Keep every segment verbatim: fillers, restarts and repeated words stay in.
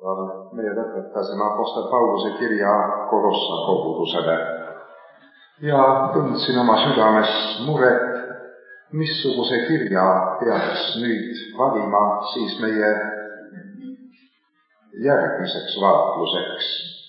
meie lõpetasime Apostel Pauluse kirja Kolossa kogudusele ja tundsin oma südames muret, missuguse kirja peaks nüüd valima siis meie järgmiseks vaatluseks.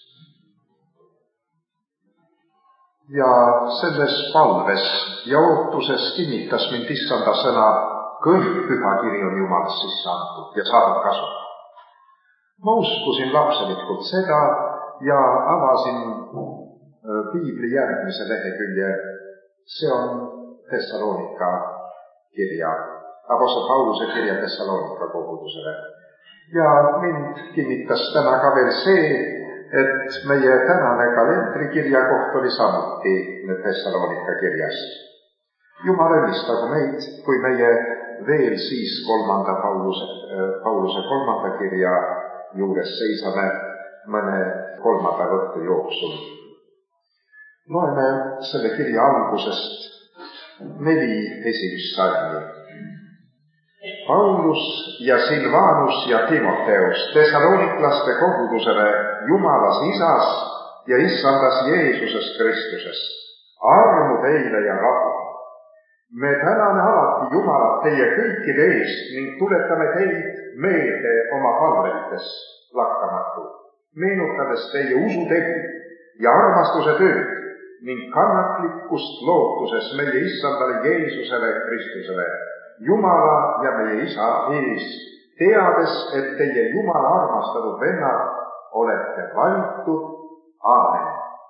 Ja selles palves ja ootuses kinnitas mind issanda sõna, kõik püha kiri on Jumalast sisse antud ja saadab kasu. Ma uskusin lapselikult seda ja avasin piibli järgmise lehekülje. See on Thessalonika kirja, Apostel Pauluse kirja Thessalonika kogudusele. Ja mind kinnitas täna ka veel see, et meie tänane kalendrikirja koht oli samuti Thessalonika kirjas. Jumal õnnistagu meid, kui meie veel siis kolmanda Pauluse, Pauluse kolmanda kirja juures seisame mõne kolmapäeva õhtu jooksul. Loeme selle kirja algusest neli esimest salmi. Paulus ja Silvanus ja Timoteus Thessaloniklaste kogudusele Jumalas Isas ja issandas Jeesuses Kristuses. Armu teile ja rahu. Me täname alati Jumalat teie kõikide eest ning tuletame teid meelde oma palvetes lakkamatu, meenutades teie usutegu ja armastuse tööd ning kannatlikkust lootuses meie issandale Jeesusele Kristusele, Jumala ja meie Isa ees, teades, et teie Jumala armastatud vennad olete valitud. Aamen.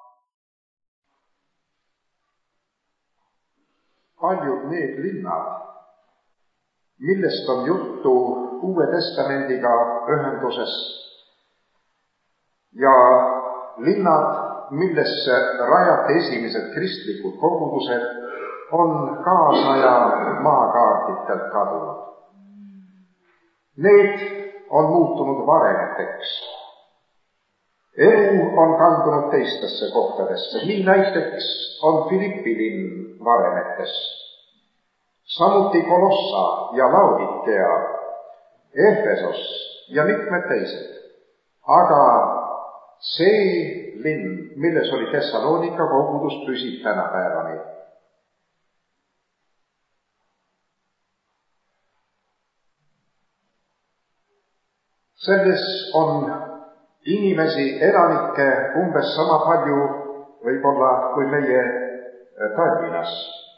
Paljud need linnad, millest on juttu Uue Testamendiga ühenduses ja linnad, millesse rajati esimesed kristlikud kogudused, on kaasaja maakaartitelt kadunud. Need on muutunud varemeteks. Elu on kandunud teistesse kohtadesse, nii näiteks on Filippi linn varemetes, samuti Kolossa ja Laodikea, Efesos ja mitmed teised. Aga see linn, milles oli Thessalonika kogudus, püsib tänapäevani. Selles on inimesi, elanikke umbes sama palju võib-olla kui meie Tallinnas.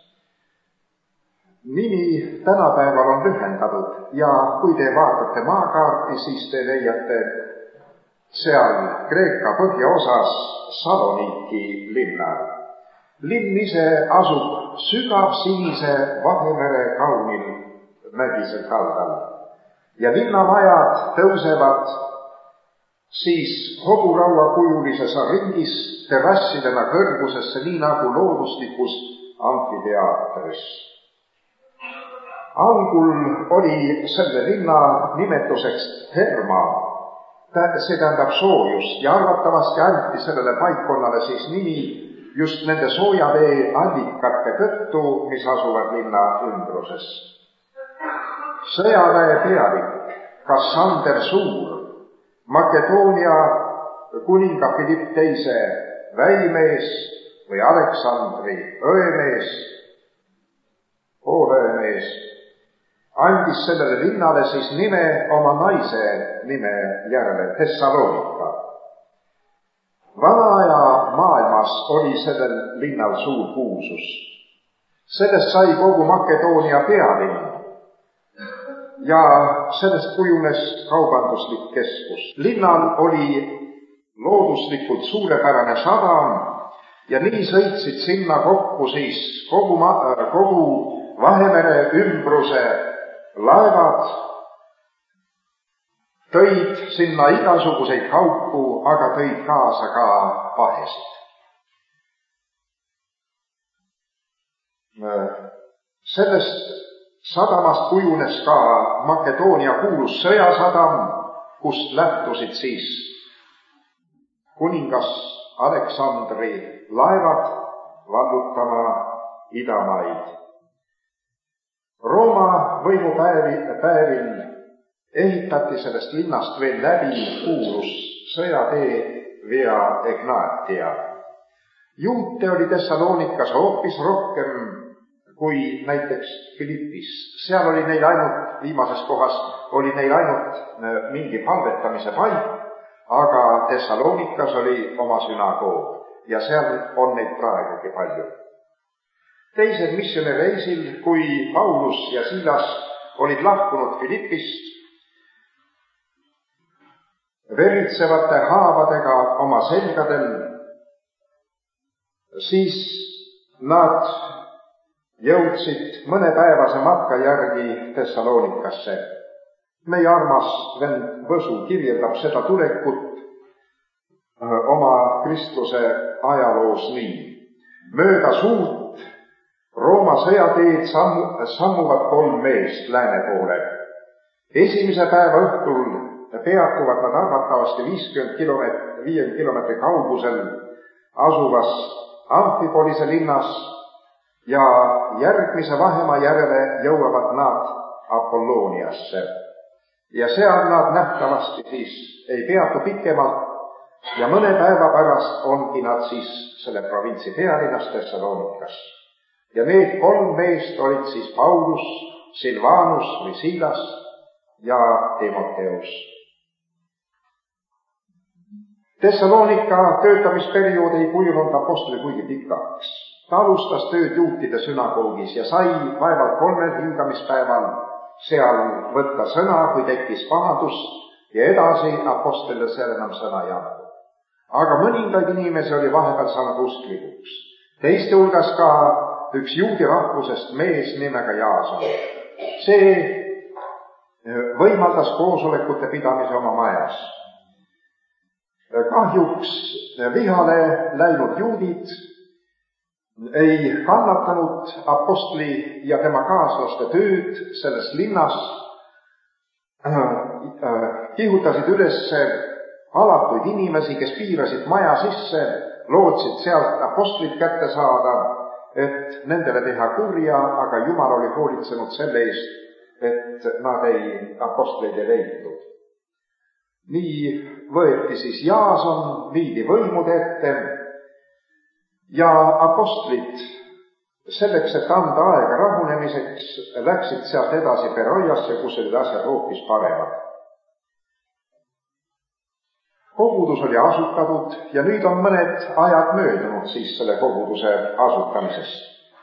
Nimi tänapäeval on lühendatud ja kui te vaatate maakaarti, siis te leiate seal Kreeka põhjaosas Saloniki linna. Linn ise asub sügav sinise Vahemere kaunil mägisel kaldal ja linnamajad tõusevad siis hoburaua kujulises ringis terrassidena kõrgusesse, nii nagu looduslikus amfiteaatris. Algul oli selle linna nimetuseks Herma, see tähendab soojust ja arvatavasti anti sellele paikkonnale siis nimi just nende soojavee allikate tõttu, mis asuvad linna ümbruses. Sõjaväe pealik Kassander Suur, Makedoonia kuninga Philipp teise väimees või Aleksandri õemees, poolõemees, andis sellele linnale siis nime oma naise nime järele, Thessalonika. Vanaaja maailmas oli sellel linnal suur kuulsus. Sellest sai kogu Makedoonia pealinn ja sellest kujunes kaubanduslik keskus. Linnal oli looduslikult suurepärane sadam ja nii sõitsid sinna kokku siis kogu, kogu Vahemere ümbruse laevad, tõid sinna igasuguseid kaupu, aga tõid kaasa ka pahesid. Sellest sadamast kujunes ka Makedoonia kuulus sõjasadam, kust lähtusid siis kuningas Aleksandri laevad vallutama idamaid. Rooma võimupäevil ehitati sellest linnast veel läbi kuulus sõjatee Via Egnatia. Juute oli Thessalonikas hoopis rohkem kui näiteks Philippis. Seal oli neil ainult, viimases kohas oli neil ainult mingi palvetamise paik, aga Thessalonikas oli oma sünagoog ja seal on neid praegugi palju. Teised missioonireisil, kui Paulus ja Silas olid lahkunud Philippist, veritsevate haavadega oma selgadel, siis nad jõudsid mõnepäevase matka järgi Thessalonikasse. Meie armas vend Võsu kirjeldab seda tulekut oma Kristuse ajaloos nii. Mööda suurt Rooma sõjateed sammu, sammuvad kolm meest lääne poole. Esimese päeva õhtul peatuvad nad arvatavasti viiskümmend kilomeetrit, viiekümne kilomeetri kaugusel asuvas Amfipolise linnas ja järgmise vahemaa järele jõuavad nad Apollooniasse. Ja seal nad nähtavasti siis ei peatu pikemalt ja mõne päeva pärast ongi nad siis selle provintsi pealinnas Thessalonikas. Ja need kolm meest olid siis Paulus, Silvanus või Silas ja Timoteus. Thessalonika töötamisperiood ei kujunud apostli kuigi pikaks. Ta alustas tööd juutide sünagoogis ja sai vaevalt kolmel hingamispäeval seal võtta sõna, kui tekkis pahandus ja edasi apostlile seal enam sõna ei andnud. Aga mõningaid inimesi oli vahepeal saanud usklikuks. Teiste hulgas ka üks juudi rahvusest mees nimega Jaason. See võimaldas koosolekute pidamise oma majas. Kahjuks vihale läinud juudid ei kannatanud apostli ja tema kaaslaste tööd selles linnas, kihutasid üles alatuid inimesi, kes piirasid maja sisse, lootsid sealt apostlit kätte saada, et nendele teha kurja, aga Jumal oli hoolitsenud selle eest, et nad ei, apostleid ei leitud. Nii võeti siis Jaason, viidi võimude ette ja apostlid selleks, et anda aega rahunemiseks, läksid sealt edasi Beroiasse, kus olid asjad hoopis paremad. Kogudus oli asutatud ja nüüd on mõned ajad möödunud siis selle koguduse asutamisest.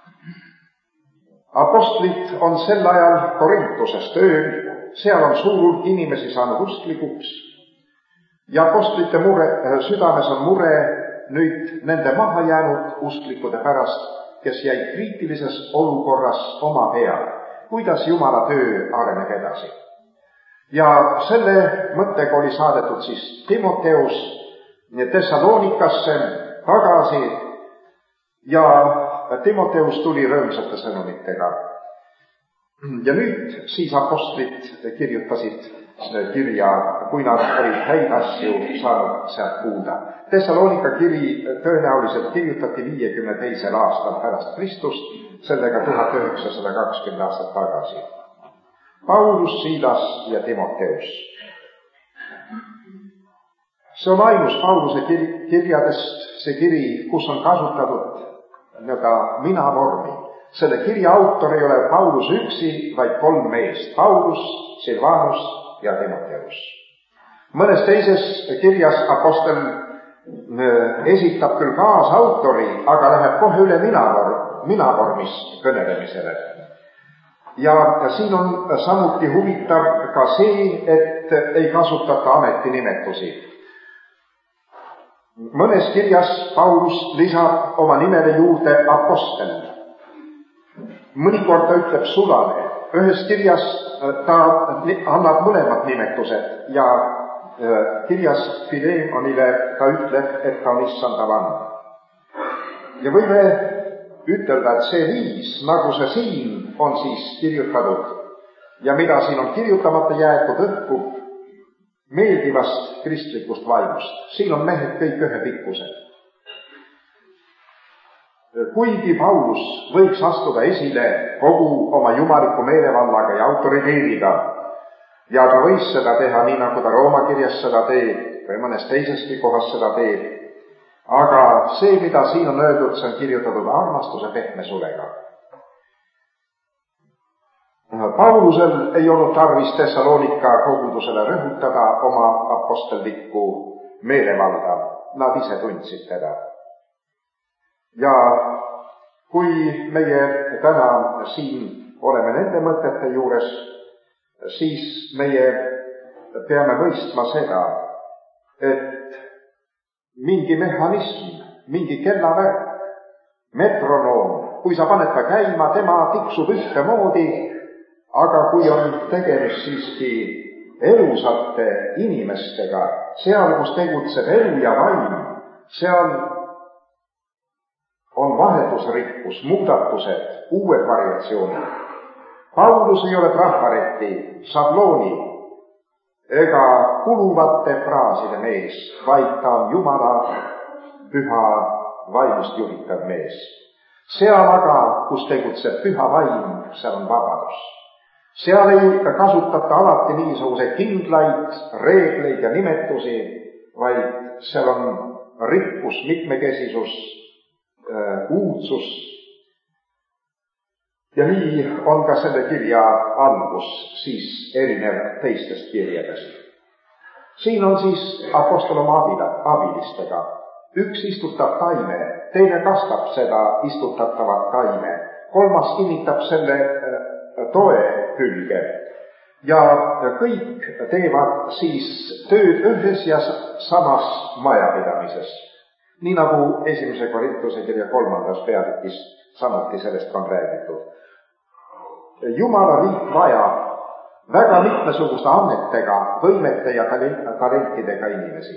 Apostlid on sel ajal Korintuses tööl, seal on suur inimesi saanud usklikuks ja apostlite mure, südames on mure nüüd nende maha jäänud usklikude pärast, kes jäid kriitilises olukorras oma peal, kuidas Jumala töö areneb edasi. Ja selle mõttega oli saadetud siis Timoteus Thessalonikasse tagasi ja Timoteus tuli rõõmsate sõnumitega. Ja nüüd siis apostlid kirjutasid kirja, kui nad olid häid asju saanud sealt kuulda. Thessalonika kiri tõenäoliselt kirjutati viiekümne teisel aastal pärast Kristust, sellega tuhat üheksasada kakskümmend aastat tagasi. Paulus, Silas ja Timoteus. See on ainus Pauluse kirjadest, see kiri, kus on kasutatud nõnda mina-vormi. Selle kirja autor ei ole Paulus üksi, vaid kolm meest. Paulus, Silvanus ja Timoteus. Mõnes teises kirjas apostel esitab küll kaasautori, aga läheb kohe üle mina-vormis mina kõnelemisele. Ja siin on samuti huvitav ka see, et ei kasutata ametinimetusi. Mõnes kirjas Paulus lisab oma nimele juurde apostel. Mõnikord ta ütleb sulane. Ühes kirjas ta annab mõlemad nimetused ja kirjas Filemonile ta ütleb, et ta on issanda vand. Ja võime ütelda, et see viis, nagu see siin on siis kirjutatud ja mida siin on kirjutamata jäetud, õhkub meeldivast kristlikust vaimust. Siin on mehed kõik ühe pikkused. Kuigi Paulus võiks astuda esile kogu oma jumaliku meelevallaga ja autoriteediga, Ja ta võis seda teha nii, nagu ta Rooma kirjas seda teeb või mõnes teiseski kohas seda teeb. Aga see, mida siin on öeldud, see on kirjutatud armastuse pehme sulega. Paulusel ei olnud tarvis Thessalonika kogudusele rõhutada oma apostellikku meelevalda. Nad ise tundsid teda. Ja kui meie täna siin oleme nende mõtete juures, siis meie peame mõistma seda, et mingi mehhanism, mingi kellavärk, metronoom, kui sa paned ta käima, tema tiksub ühtemoodi, aga kui on tegemist siiski elusate inimestega, seal, kus tegutseb elu ja vaim, seal on vahetusrikkus, muudatused, uued variatsioonid. Paulus ei ole trafareti, šablooni ega kuluvate fraaside mees, vaid ta on Jumala püha vaimust juhitav mees. Seal aga, kus tegutseb püha vaim, seal on vabadus. Seal ei kasutata alati niisuguseid kindlaid reegleid ja nimetusi, vaid seal on rikkus, mitmekesisus, uudsus. Ja nii on ka selle kirja algus siis erinev teistest kirjadest. Siin on siis apostol oma abilistega. Üks istutab taime, teine kastab seda istutatavat taime, kolmas kinnitab selle toe külge. Ja kõik teevad siis tööd ühes ja samas majapidamises. Nii nagu esimese Korintuse kirja kolmandas peatükis samuti sellest on räägitud. Jumala riik vajab väga mitmesuguste annetega, võimete ja talentidega inimesi.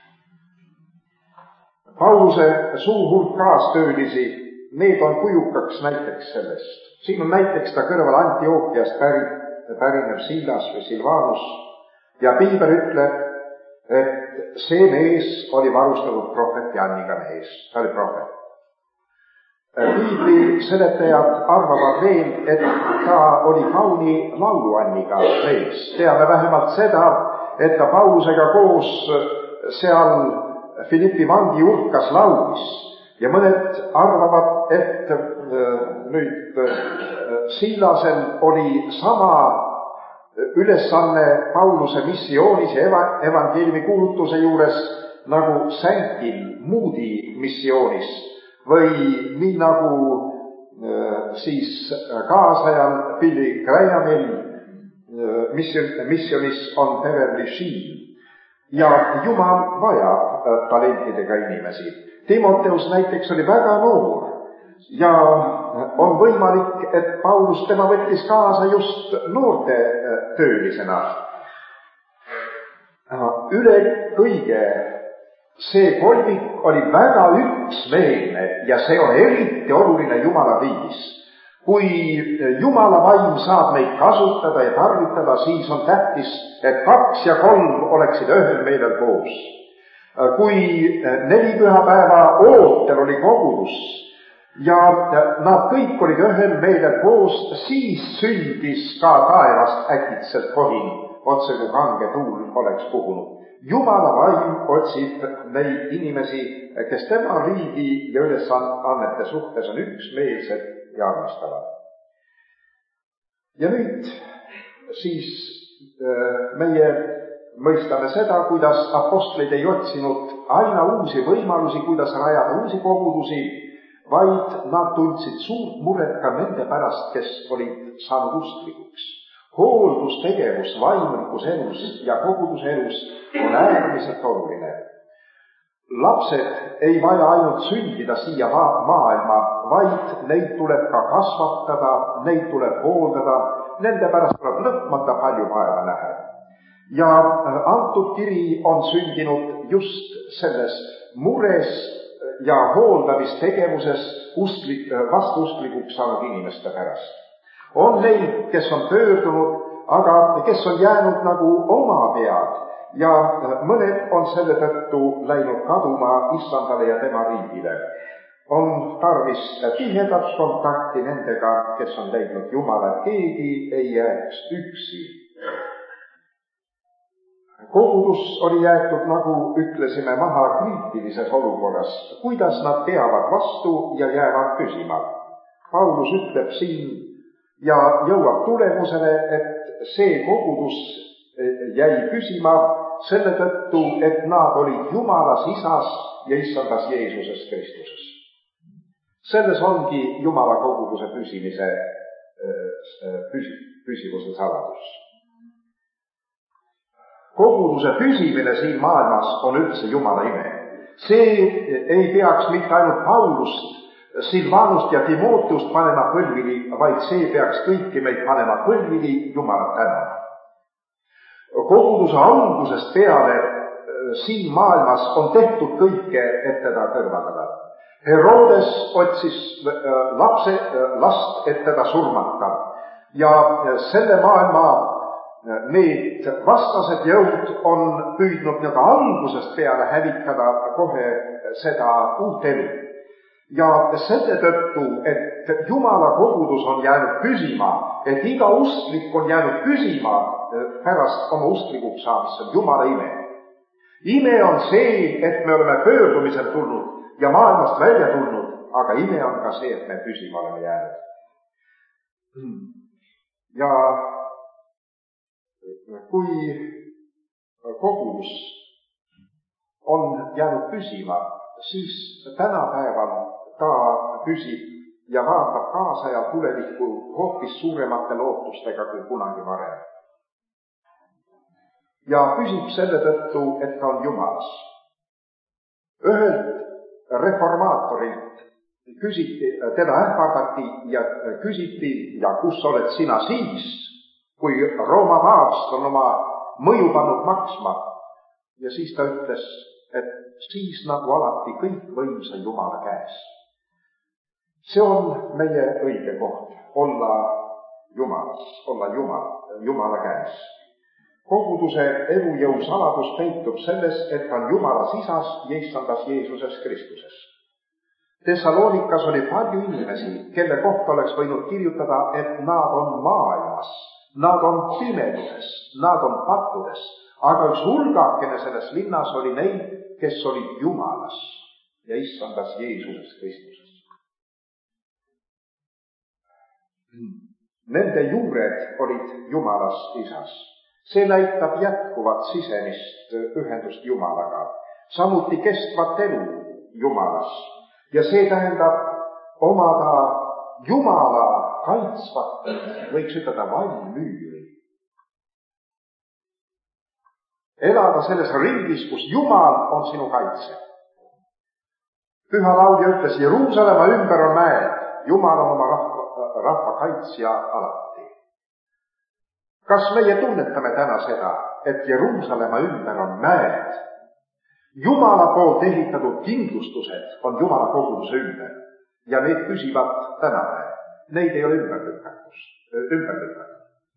Pauluse suur hulk kaastöölisi, need on kujukaks näiteks sellest. Siin on näiteks ta kõrval Antiookiast pärinev Silas või Silvanus ja piibel ütleb, et see mees oli varustatud prohvet Janniga mees, ta oli prohvet. Piibli seletajad arvavad veel, et ta oli kauni lauluanniga mees. Teame vähemalt seda, et ta Paulusega koos seal Filippi vangi urkas laulis ja mõned arvavad, et nüüd Silasel oli sama ülesanne Pauluse missioonis ja evangeeliumi kuulutuse juures nagu Sänkil Moody missioonis või nii nagu siis kaasajal Billy Grahamil missionis on Beverly Sheen. Ja Jumal vajab talentidega inimesi. Timoteus näiteks oli väga noor ja on võimalik, et Paulus tema võttis kaasa just noorte töölisena. Üle kõige see kolmik oli väga üksmeelne ja see on eriti oluline Jumala riigis. Kui Jumala vaim saab neid kasutada ja tarvitada, siis on tähtis, et kaks ja kolm oleksid ühel meelel koos. Kui neli pühapäeva ootel oli kogudus ja nad kõik olid ühel meelel koos, siis sündis ka taevast äkitselt kohin, otse kui kange tuul oleks puhunud. Jumala vaim otsib neid inimesi, kes tema riigi ja ülesannete suhtes on üksmeelsed ja armastavad. Ja nüüd siis meie mõistame seda, kuidas apostlid ei otsinud aina uusi võimalusi, kuidas rajada uusi kogudusi, vaid nad tundsid suurt muret ka nende pärast, kes olid saanud usklikuks. Hooldustegevus vaimlikus elus ja koguduse elus on äärmiselt oluline. Lapsed ei vaja ainult sündida siia maailma, vaid neid tuleb ka kasvatada, neid tuleb hooldada, nende pärast tuleb lõpmata palju vaeva näha. Ja antud kiri on sündinud just selles mures ja hooldamistegevuses usklik, vastusklikuks saanud inimeste pärast. On neid, kes on pöördunud, aga kes on jäänud nagu oma pead ja mõned on selle tõttu läinud kaduma Issandale ja tema riigile. On tarvis tihedat kontakti nendega, kes on leidnud Jumala, keegi ei jääks üksi. Kogudus oli jäetud, nagu ütlesime, maha kriitilises olukorras, kuidas nad peavad vastu ja jäävad püsima. Paulus ütleb siin ja jõuab tulemusele, et see kogudus jäi püsima selle tõttu, et nad olid Jumalas Isas ja Issandas Jeesuses Kristuses. Selles ongi Jumala koguduse püsimise, püsi, püsivuse saladus. Koguduse püsimine siin maailmas on üldse Jumala ime. See ei peaks mitte ainult Paulust, Silvanust ja Timoteust panema põlvili, vaid see peaks kõiki meid panema põlvili Jumalat tänama. Koguduse algusest peale siin maailmas on tehtud kõike, et teda kõrvaldada. Herodes otsis lapse, last, et teda surmata. Ja selle maailma need vastased jõud on püüdnud nii-öelda algusest peale hävitada kohe seda uut elu. Ja selle tõttu, et Jumala kogudus on jäänud püsima, et iga usklik on jäänud püsima pärast oma usklikuks saamist, see on Jumala ime. Ime on see, et me oleme pöördumisel tulnud ja maailmast välja tulnud, aga ime on ka see, et me püsima oleme jäänud. Ja kui kogudus on jäänud püsima, siis tänapäeval ta püsib ja vaatab kaasa ja tulevikku hoopis suuremate lootustega kui kunagi varem. Ja püsib selle tõttu, et ta on Jumalas. Ühelt reformaatorilt küsiti, teda ähvardati ja küsiti, ja kus oled sina siis, kui Rooma paavst on oma mõju pannud maksma. Ja siis ta ütles, et siis nagu alati kõik võimsa Jumala käes. See on meie õige koht, olla Jumalas, olla Jumal, Jumala käes. Koguduse elujõu saladus peitub selles, et on Jumalas Isas ja Issandas Jeesuses Kristuses. Thessalonikas oli palju inimesi, kelle kohta oleks võinud kirjutada, et nad on maailmas, nad on pimeduses, nad on pattudes, aga üks hulgakene selles linnas oli neid, kes olid Jumalas ja Issandas Jeesuses Kristuses. Nende juured olid Jumalas Isas. See näitab jätkuvat sisemist ühendust Jumalaga, samuti kestvat elu Jumalas. Ja see tähendab omada Jumala kaitsvat, võiks ütelda vallmüüri. Elada selles ringis, kus Jumal on sinu kaitse. Püha laulja ütles, Jeruusalemma ümber on mäed, Jumal on oma rahva, rahva kaitsja alati. Kas meie tunnetame täna seda, et Jeruusalemma ümber on mäed? Jumala poolt ehitatud kindlustused on Jumala koguduse ümber ja need püsivad tänapäeval. Neid ei ole ümber lükatus, ümber lükatud.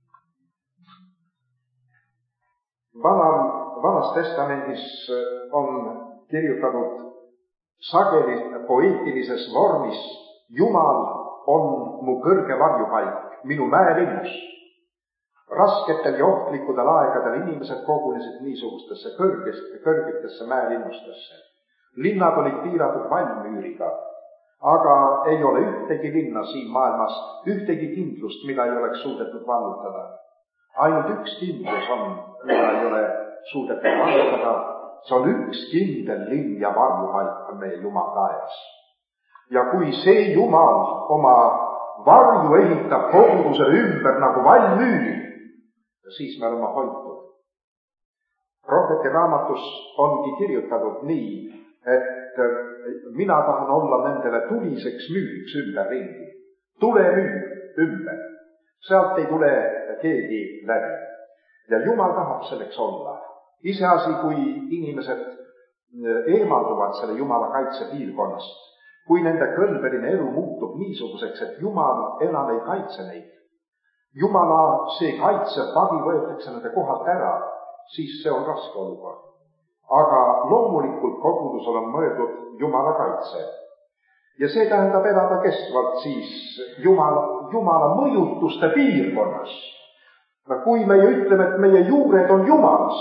Vanal, vanas testamendis on kirjutatud sageli poeetilises vormis, Jumal on mu kõrge varjupaik, minu mäelinnus. Rasketel ja ohtlikudel aegadel inimesed kogunesid niisugustesse kõrgesse, kõrgitesse mäelinnustesse. Linnad olid piiratud vallmüüriga, aga ei ole ühtegi linna siin maailmas, ühtegi kindlust, mida ei oleks suudetud vallutada. Ainult üks kindlus on, mida ei ole suudetud vallutada, see on üks kindel linn ja varjupaik on meie Jumal taevas. Ja kui see Jumal oma varju ehitab koguduse ümber nagu vallmüüri, siis me oleme hoitud. Prohveti raamatus ongi kirjutatud nii, et mina tahan olla nendele tuliseks müüriks ümber ringi. Tule müür ümber. Sealt ei tule keegi läbi. Ja Jumal tahab selleks olla. Iseasi, kui inimesed eemalduvad selle Jumala kaitse piirkonnast, kui nende kõlbeline elu muutub niisuguseks, et Jumal enam ei kaitse neid. Jumala see kaitsev vagi võetakse nende kohalt ära, siis see on raske olukord. Aga loomulikult kogudusel on mõeldud Jumala kaitse. Ja see tähendab elada kestvalt siis Jumala, Jumala mõjutuste piirkonnas. Kui me ütleme, et meie juured on Jumalas,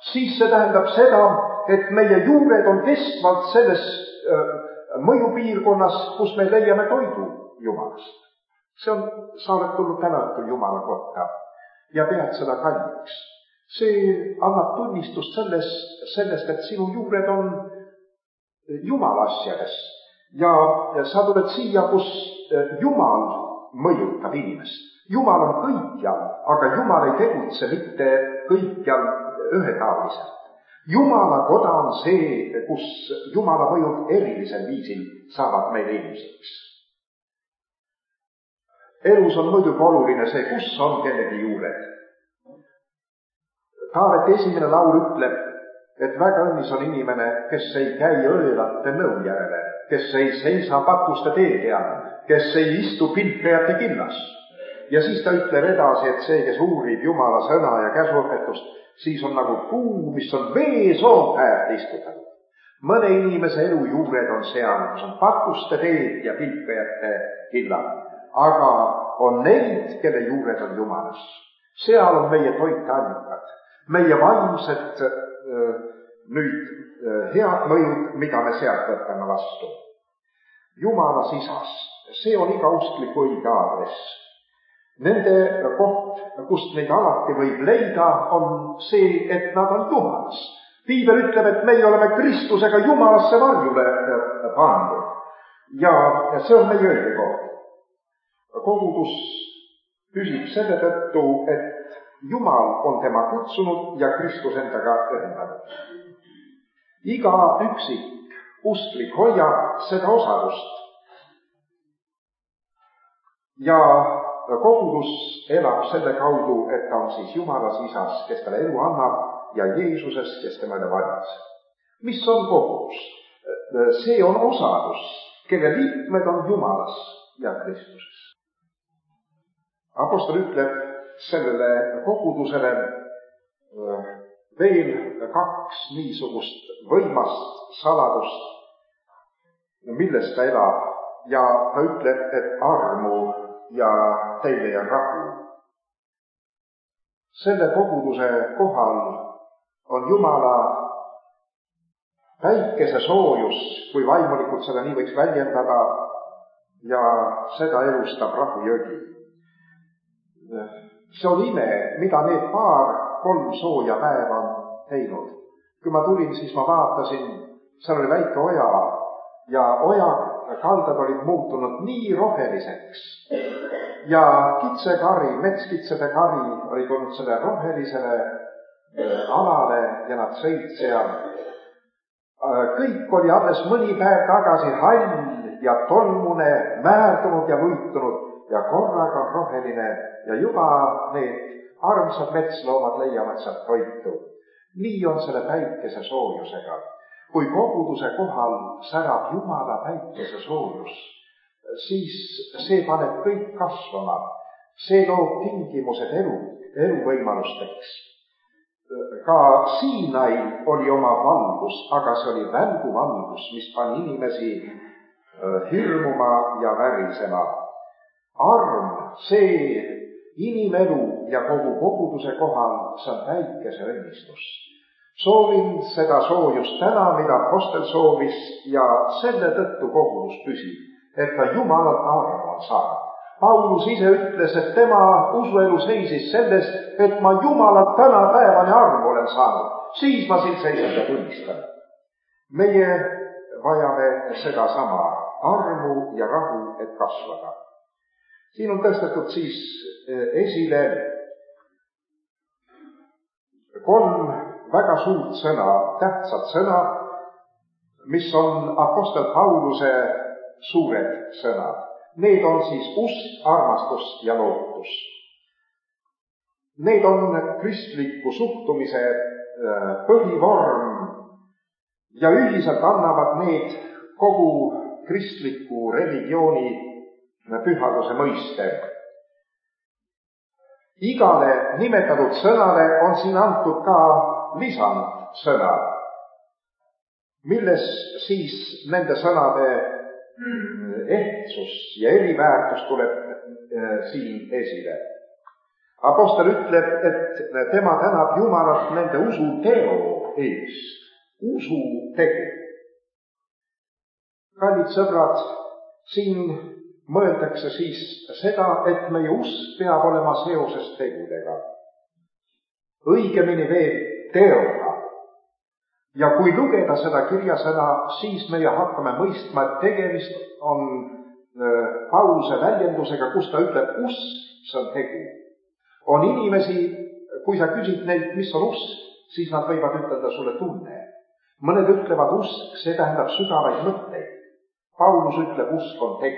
siis see tähendab seda, et meie juured on kestvalt selles äh, mõjupiirkonnas, kus me leiame toidu Jumalast. See on, sa oled tulnud täna õhtul Jumala kotta ja pead seda kalliks. See annab tunnistust selles, sellest, et sinu juured on Jumala asjades ja, ja sa tuled siia, kus Jumal mõjutab inimest. Jumal on kõikjal, aga Jumal ei tegutse mitte kõikjal ühetaoliselt. Jumala koda on see, kus Jumala mõjud erilisel viisil saavad meile inimeseks. Elus on muidugi oluline see, kus on kellegi juured. Taaveti esimene laul ütleb, et väga õnnis on inimene, kes ei käi õelate nõu järele, kes ei seisa patuste tee peal, kes ei istu pilkajate killas. Ja siis ta ütleb edasi, et see, kes uurib Jumala sõna ja käsuõpetust, siis on nagu puu, mis on veesoo äärt istutatud. Mõne inimese elu juured on seal, kus on patuste teed ja pilkajate killad, aga on neid, kelle juured on Jumalas. Seal on meie toiteallikad, meie vaimsed nüüd head mõjud, mida me sealt võtame vastu. Jumala sisas, see on iga uskliku õige aadress. Nende koht, kust neid alati võib leida, on see, et nad on Jumalas. Piibel ütleb, et meie oleme Kristusega Jumalasse varjule pandud. Ja see on meie õige koht. Kogudus püsib selle tõttu, et Jumal on tema kutsunud ja Kristus endaga ühendanud. Iga üksik usklik hoiab seda osadust. Ja kogudus elab selle kaudu, et ta on siis Jumalas isas, kes talle elu annab, ja Jeesuses, kes temale valis. Mis on kogudus? See on osadus, kelle liikmed on Jumalas ja Kristuses. Apostel ütleb sellele kogudusele veel kaks niisugust võimast saladust, millest ta elab, ja ta ütleb, et armu ja teile ja rahu. Selle koguduse kohal on Jumala päikese soojus, kui vaimulikult seda nii võiks väljendada, ja seda elustab rahujõgi. See on ime, mida need paar kolm sooja päeva on teinud. Kui ma tulin, siis ma vaatasin, seal oli väike oja ja oja kaldad olid muutunud nii roheliseks ja kitsekari, metskitsede kari oli tulnud selle rohelisele alale ja nad sõid seal. Kõik oli alles mõni päev tagasi hall ja tolmune, määrdunud ja võitunud ja korraga roheline ja juba need armsad metsloomad leiavad sealt toitu. Nii on selle päikese soojusega. Kui koguduse kohal särab Jumala päikese soojus, siis see paneb kõik kasvama. See loob tingimused elu, eluvõimalusteks. Ka Siinail oli oma valgus, aga see oli välguvalgus, mis pani inimesi hirmuma ja värisema. Arm, see inimelu ja kogu koguduse kohal, see on päikese õnnistus. Soovin seda soojust täna, mida apostel soovis, ja selle tõttu kogudus püsib, et ta Jumalalt armu on saanud. Paulus ise ütles, et tema usuelu seisis sellest, et ma Jumalalt täna päevani armu olen saanud. Siis ma siin seisan ja tunnistan. Meie vajame seda sama armu ja rahu, et kasvada. Siin on tõstetud siis esile kolm väga suurt sõna, tähtsad sõna, mis on apostel Pauluse suured sõnad. Need on siis usk, armastus ja lootus. Need on kristliku suhtumise põhivorm ja üldiselt annavad need kogu kristliku religiooni pühaduse mõiste. Igale nimetatud sõnale on siin antud ka lisandsõna, milles siis nende sõnade ehtsus ja eriväärtus tuleb siin esile. Apostel ütleb, et tema tänab Jumalat nende usuteo eest. Usutegu. Kallid sõbrad, siin mõeldakse siis seda, et meie usk peab olema seoses tegudega. Õigemini veel teoga. Ja kui lugeda seda kirjasõna, siis meie hakkame mõistma, et tegemist on Pauluse väljendusega, kus ta ütleb, usk, see on tegu. On inimesi, kui sa küsid neilt, mis on usk, siis nad võivad ütelda sulle tunne. Mõned ütlevad usk, see tähendab sügavaid mõtteid. Paulus ütleb, usk on tegu.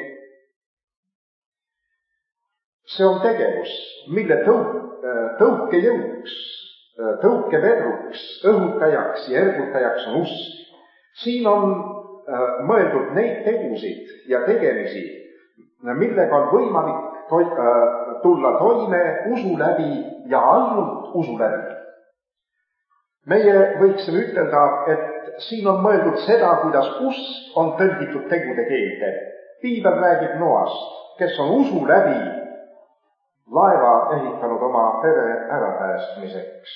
See on tegevus, mille tõuk, tõukejõuks, tõukeverruks, õhutajaks ja ergutajaks on usk. Siin on mõeldud neid tegusid ja tegemisi, millega on võimalik toi- tulla toime usu läbi ja ainult usu läbi. Meie võiksime ütelda, et siin on mõeldud seda, kuidas usk on tõlgitud tegude keelde. Piibel räägib Noast, kes on usu läbi laeva ehitanud oma pere ärapäästmiseks.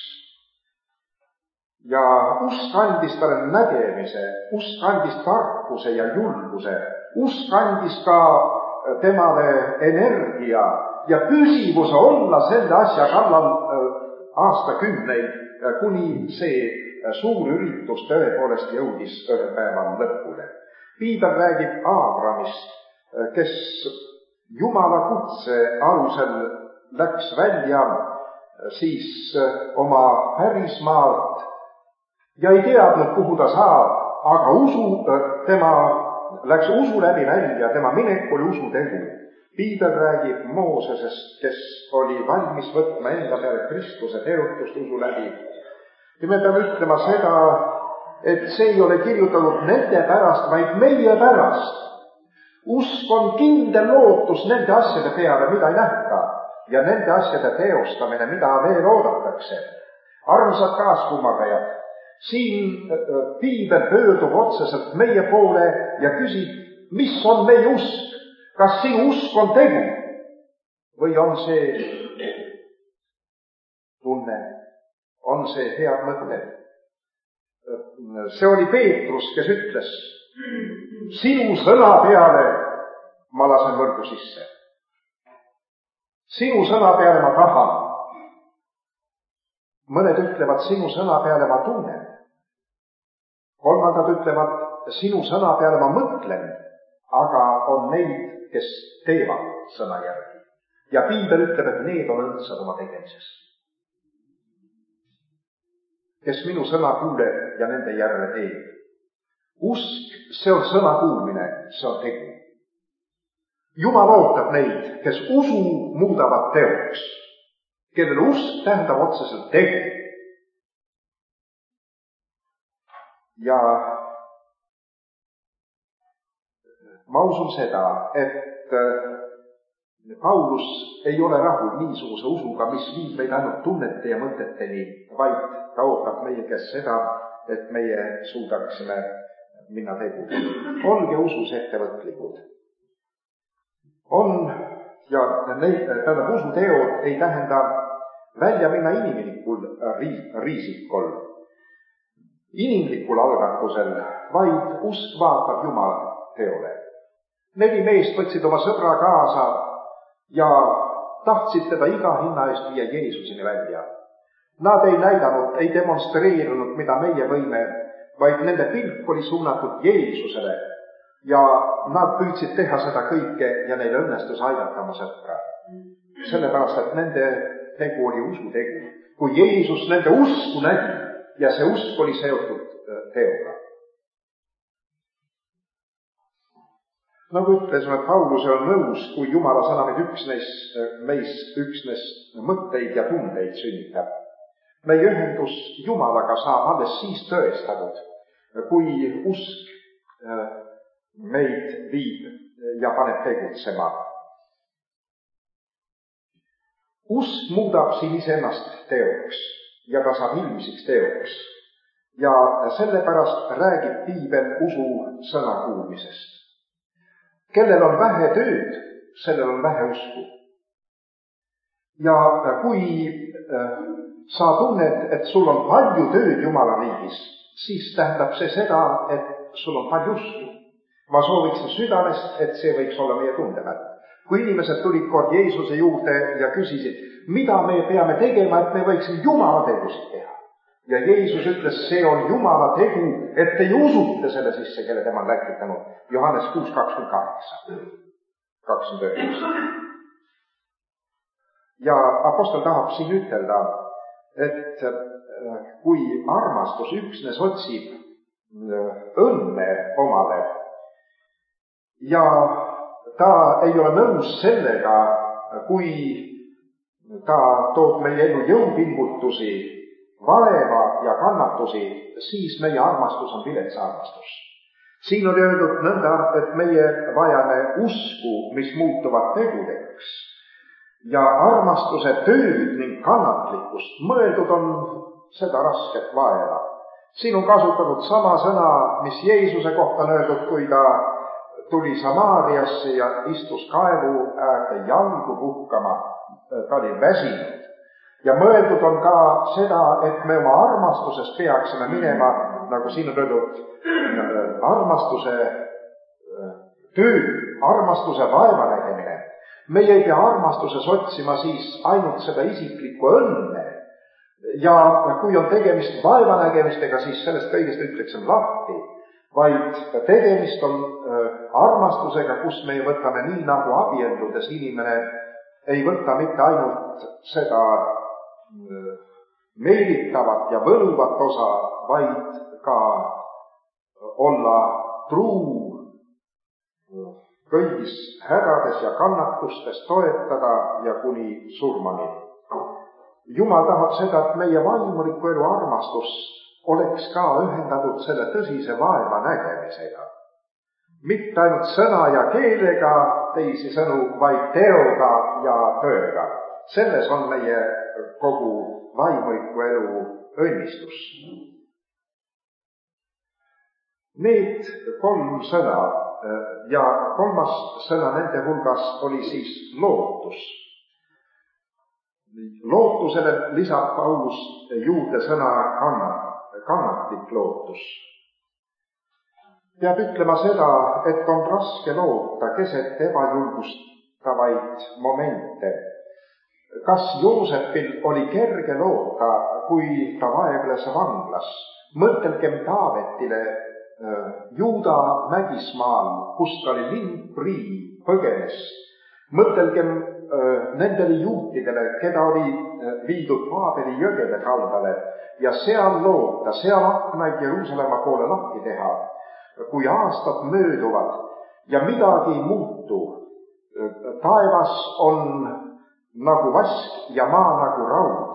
Ja usk andis talle nägemise, usk andis tarkuse ja julguse, usk andis ka temale energia ja püsivuse olla selle asja kallal aastakümneid, kuni see suur üritus tõepoolest jõudis ühel päeval lõpule. Piibel räägib Aabramist, kes Jumala kutse alusel läks välja siis oma pärismaalt ja ei teadnud, kuhu ta saab, aga usu, tema läks usu läbi välja, tema minek oli usutegu. Piibel räägib Moosesest, kes oli valmis võtma enda peale Kristuse teotust usu läbi. Ja me peame ütlema seda, et see ei ole kirjutatud nende pärast, vaid meie pärast. Usk on kindel lootus nende asjade peale, mida ei nähta, ja nende asjade teostamine, mida veel oodatakse. Armsad kaaskummagajad, siin Piibel pöördub otseselt meie poole ja küsib, mis on meie usk? Kas sinu usk on tegu või on see tunne, on see head mõtted? See oli Peetrus, kes ütles, sinu sõna peale ma lasen võrgu sisse. Sinu sõna peale ma tahan. Mõned ütlevad, sinu sõna peale ma tunnen. Kolmandad ütlevad, sinu sõna peale ma mõtlen, aga on neid, kes teevad sõna järgi. Ja Piibel ütleb, et need on õndsad oma tegemises. Kes minu sõna kuuleb ja nende järele teeb. Usk, see on sõna kuulmine, see on tegu. Jumal ootab neid, kes usu muudavad teoks, kellel usk tähendab otseselt tegu. Ja ma usun seda, et Paulus ei ole rahul niisuguse usuga, mis viib meid ainult tunnete ja mõteteni, vaid ta ootab meie käest seda, et meie suudaksime minna tegudele. Olge usus ettevõtlikud. On, ja neid, tähendab, usuteod ei tähenda välja minna inimlikul riisikul, inimlikul algatusel, vaid usk vaatab Jumala teole. Neli meest võtsid oma sõbra kaasa ja tahtsid teda iga hinna eest viia Jeesusini välja. Nad ei näidanud, ei demonstreerinud, mida meie võime, vaid nende pilk oli suunatud Jeesusele ja nad püüdsid teha seda kõike ja neil õnnestus aidata oma sõpra. Sellepärast, et nende tegu oli usutegu. Kui Jeesus nende usku nägi ja see usk oli seotud teoga. Nagu ütlesime, et Paulus on nõus, kui Jumala sõna meid üksnes, meis üksnes mõtteid ja tundeid sünnitab. Meie ühendus Jumalaga saab alles siis tõestatud, kui usk meid viib ja paneb tegutsema. Usk muudab siin iseennast teoks ja ta saab ilmsiks teoks. Ja sellepärast räägib Piibel usu sõna kuulmisest. Kellel on vähe tööd, sellel on vähe usku. Ja kui sa tunned, et sul on palju tööd Jumala riigis, siis tähendab see seda, et sul on palju usku. Ma sooviksin südamest, et see võiks olla meie tundemärk. Kui inimesed tulid kord Jeesuse juurde ja küsisid, mida me peame tegema, et me võiksime Jumala tegusid teha. Ja Jeesus ütles, see on Jumala tegu, et te usute selle sisse, kelle tema on läkitanud. Johannes kuus kakskümmend kaheksa, kakskümmend üheksa. Ja apostel tahab siin ütelda, et kui armastus üksnes otsib õnne omale ja ta ei ole nõus sellega, kui ta toob meie elu jõupingutusi, vaeva ja kannatusi, siis meie armastus on vilets armastus. Siin on öeldud nõnda, et meie vajame usku, mis muutuvad tegudeks. Ja armastuse tööd ning kannatlikkust mõeldud on seda rasket vaeva. Siin on kasutatud sama sõna, mis Jeesuse kohta on öeldud, kui ta tuli Samaariasse ja istus kaevu äärde jalgu puhkama, ta oli väsinud. Ja mõeldud on ka seda, et me oma armastusest peaksime minema, nagu siin on öeldud, armastuse töö, armastuse vaeva nägemine. Meie ei pea armastuses otsima siis ainult seda isiklikku õnne. Ja kui on tegemist vaeva nägemistega, siis sellest kõigest ütleksime lahti. Vaid tegemist on armastusega, kus me võtame nii nagu abielludes inimene ei võta mitte ainult seda meelitavat ja võluvat osa, vaid ka olla truu kõigis hädades ja kannatustes toetada ja kuni surmani. Jumal tahab seda, et meie vaimuliku elu armastus oleks ka ühendatud selle tõsise vaeva nägemisega. Mitte ainult sõna ja keelega, teisi sõnu, vaid teoga ja tööga. Selles on meie kogu vaimuliku elu õnnistus. Need kolm sõna ja kolmas sõna nende hulgas oli siis lootus. Lootusele lisab Paulus juurde sõna kannat. kannatlik lootus. Peab ütlema seda, et on raske loota keset ebajulgustavaid momente. Kas Joosepil oli kerge loota, kui ta vaevles vanglas? Mõtelgem Taavetile Juuda mägismaal, kus ta oli lindprii põgenes. Mõtelgem nendele juutidele, keda oli viidud Paabeli jõgede kaldale ja seal loota, seal aknaid Jeruusalemma poole lahti teha, kui aastad mööduvad ja midagi ei muutu. Taevas on nagu vask ja maa nagu raud.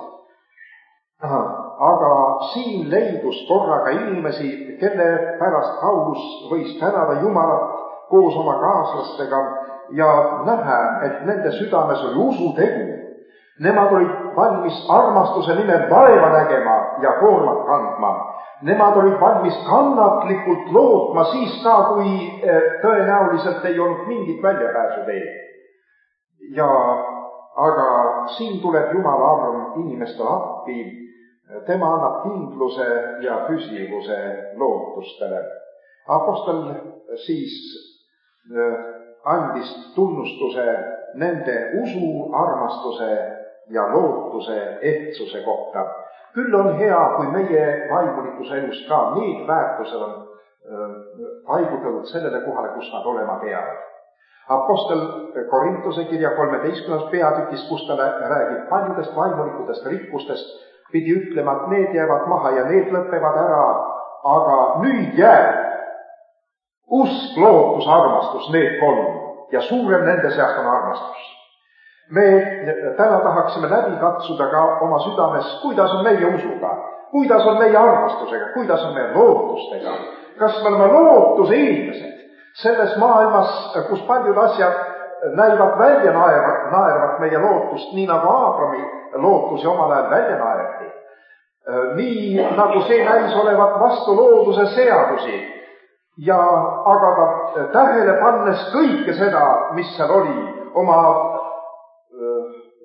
Aga siin leidus korraga inimesi, kelle pärast Paulus võis tänada Jumalat koos oma kaaslastega ja näha, et nende südames oli usutegu. Nemad olid valmis armastuse nimel vaeva nägema ja koormat kandma. Nemad olid valmis kannatlikult lootma siis ka, kui tõenäoliselt ei olnud mingit väljapääsu teed. Ja aga siin tuleb Jumala arm inimestele appi. Tema annab kindluse ja püsivuse lootustele. Apostel siis andis tunnustuse nende usu, armastuse ja lootuse ehtsuse kohta. Küll on hea, kui meie vaimulikus elus ka need väärtused on paigutatud sellele kohale, kus nad olema peavad. Apostel Korintuse kirja kolmeteistkümnendast peatükis, kus ta räägib paljudest vaimulikudest rikkustest, pidi ütlema, et need jäävad maha ja need lõpevad ära, aga nüüd jääb usk, lootus, armastus, need kolm ja suurem nende seast on armastus. Me täna tahaksime läbi katsuda ka oma südames, kuidas on meie usuga, kuidas on meie armastusega, kuidas on meie lootustega. Kas me oleme lootuse inimesed selles maailmas, kus paljud asjad näivad välja naervat meie lootust, nii nagu Aabrami lootusi omal ajal välja naerti. Nii nagu see näis olevat vastu looduse seadusi. Ja aga ta tähele pannes kõike seda, mis seal oli, oma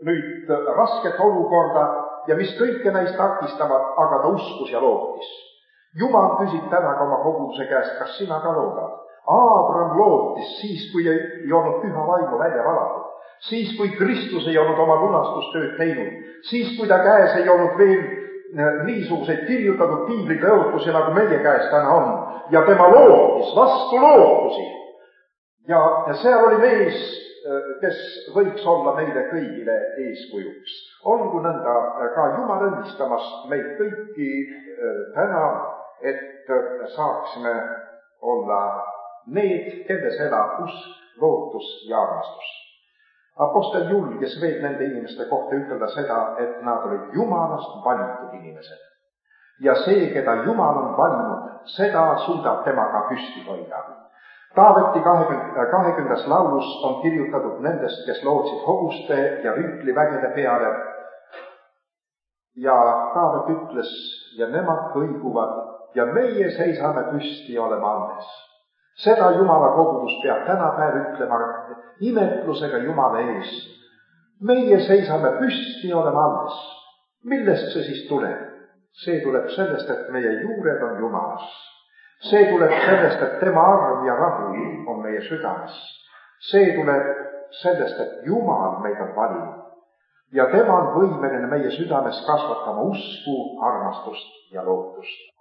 nüüd rasket olukorda ja mis kõike neist takistavad, aga ta uskus ja lootis. Jumal küsib täna ka oma koguduse käest, kas sina ka loodad? Aabram lootis siis, kui ei olnud püha vaimu välja valatud, siis, kui Kristus ei olnud oma lunastustööd teinud, siis, kui ta käes ei olnud veel niisuguseid kirjutatud piibli tõotusi, nagu meie käes täna on, ja tema lootis vastu lootusi. Ja seal oli mees, kes võiks olla meile kõigile eeskujuks. Olgu nõnda ka Jumal õnnistamas meid kõiki täna, et saaksime olla need, kelles elab usk, lootus ja armastus. Apostel julges veel nende inimeste kohta ütelda seda, et nad olid Jumalast valitud inimesed. Ja see, keda Jumal on valinud, seda suudab temaga püsti hoida. Taaveti kahekümnendas laulus on kirjutatud nendest, kes lootsid hobuste ja rüütlivägede peale. Ja Taavet ütles, ja nemad kõiguvad ja meie seisame püsti ja oleme alles. Seda Jumala kogudus peab tänapäev ütlema imetlusega Jumala ees. Meie seisame püsti ja oleme alles. Millest see siis tuleb? See tuleb sellest, et meie juured on Jumalas. See tuleb sellest, et tema arm ja rahu on meie südames. See tuleb sellest, et Jumal meid on valinud. Ja tema on võimeline meie südames kasvatama usku, armastust ja lootust.